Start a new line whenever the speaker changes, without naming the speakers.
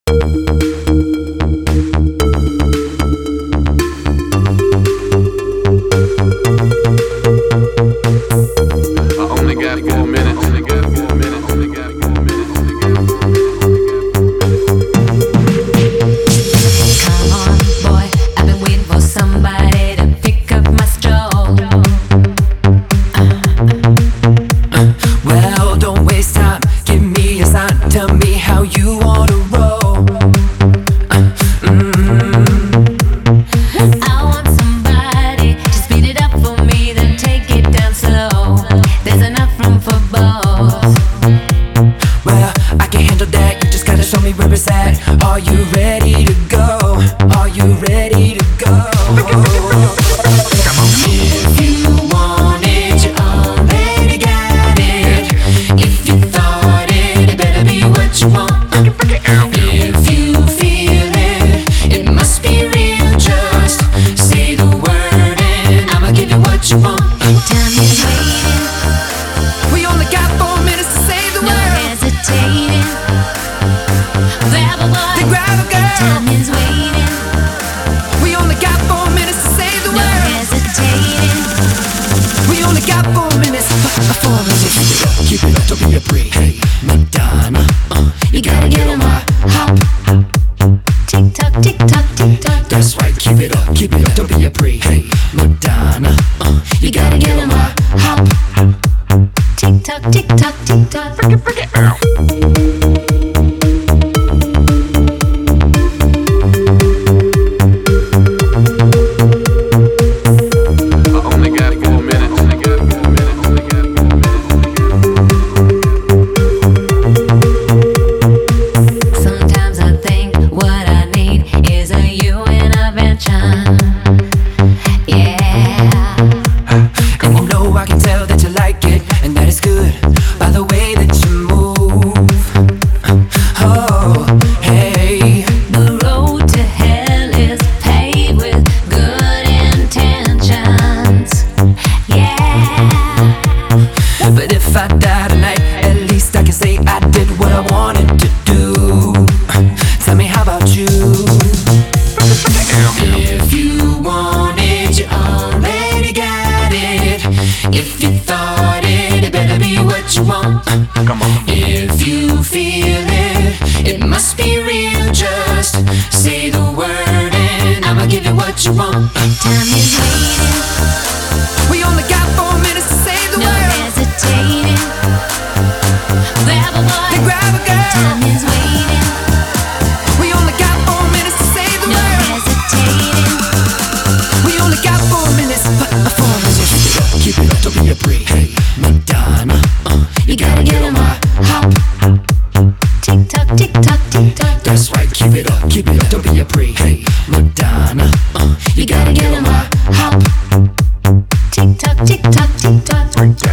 Are you ready to go? Are you ready to go? If you want it, you already got it. If you thought it, it better be what you want. If you feel it, it must be real. Just say the word and I'ma give you what you want.
Time is waiting.
We only got 4 minutes to say the
No
word.
hesitating. Grab a boy.
Grab a girl.
Time is waiting.
We only got 4 minutes to say the
No
word.
hesitating.
We only got 4 minutes. 4 minutes. Keep it up, don't be a freak. Hey, Madonna, you gotta get on my hop.
Tick tock, tick tock, tick tock.
That's right, keep it up, don't be a freak. Hey, Madonna, you gotta get on my hop.
Tick tock, tick tock, tick tock.
Freak it.
Sometimes I think what I need is a you intervention. Yeah.
And you know I can tell that you like it, and that is good by the way that you move. Oh, hey.
The road to hell is paved with good intentions. Yeah.
But if I die tonight, at least I can say I did what I wanted to do. Tell me, how about you? If you want it, you already got it. If you thought it, it better be what you want. If you feel it, it must be real. Just say the word and I'ma give you what you want.
Time is waiting.
We only got 4 minutes to say the
No
word.
hesitating. Grab a boy.
Then grab a girl.
Time is waiting.
We only got 4 minutes to say the
No
word.
hesitating.
We only got 4 minutes. 4 minutes. Keep it up, don't be a freak. Hey, Madonna, you gotta get on my hop.
Tick tock, tick tock, tick tock.
That's right, keep it up, don't be a freak. Hey, Madonna, you gotta get on my hop.
Tick tock, tick tock, tick tock.